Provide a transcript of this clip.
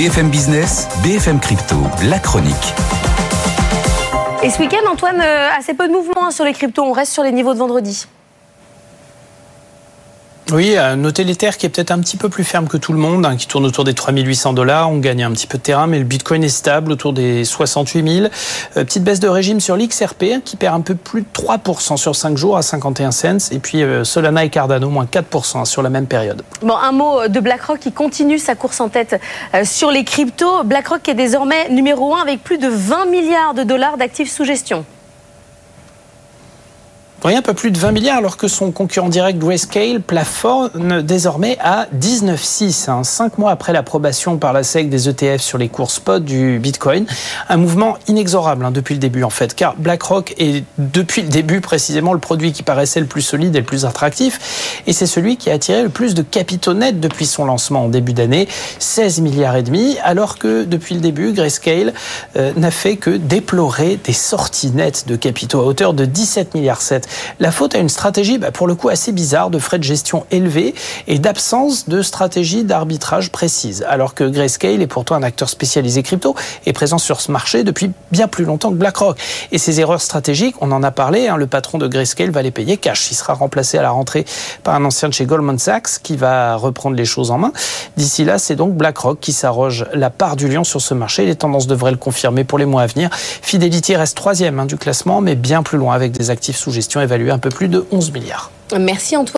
BFM Business, BFM Crypto, la chronique. Et ce week-end, Antoine, assez peu de mouvements sur les cryptos. On reste sur les niveaux de vendredi. Oui, notez l'Ether qui est peut-être un petit peu plus ferme que tout le monde, qui tourne autour des 3800 $. On gagne un petit peu de terrain, mais le Bitcoin est stable autour des 68 000. Petite baisse de régime sur l'XRP qui perd un peu plus de 3% sur 5 jours à 51 cents. Et puis Solana et Cardano, moins 4% sur la même période. Bon, un mot de BlackRock qui continue sa course en tête sur les cryptos. BlackRock est désormais numéro 1 avec plus de 20 milliards de dollars d'actifs sous gestion. Oui, un peu plus de 20 milliards, alors que son concurrent direct Grayscale plafonne désormais à 19,6. 5 mois après l'approbation par la SEC des ETF sur les cours spot du Bitcoin. Un mouvement inexorable depuis le début en fait, car BlackRock est depuis le début précisément le produit qui paraissait le plus solide et le plus attractif. Et c'est celui qui a attiré le plus de capitaux nets depuis son lancement en début d'année, 16 milliards et demi, alors que depuis le début, Grayscale n'a fait que déplorer des sorties nettes de capitaux à hauteur de 17 milliards 7. La faute à une stratégie pour le coup assez bizarre de frais de gestion élevés et d'absence de stratégie d'arbitrage précise. Alors que Grayscale est pourtant un acteur spécialisé crypto et présent sur ce marché depuis bien plus longtemps que BlackRock. Et ces erreurs stratégiques, on en a parlé, le patron de Grayscale va les payer cash. Il sera remplacé à la rentrée par un ancien de chez Goldman Sachs qui va reprendre les choses en main. D'ici là, c'est donc BlackRock qui s'arroge la part du lion sur ce marché. Les tendances devraient le confirmer pour les mois à venir. Fidelity reste 3e du classement, mais bien plus loin avec des actifs sous gestion évalués un peu plus de 11 milliards. Merci Antoine.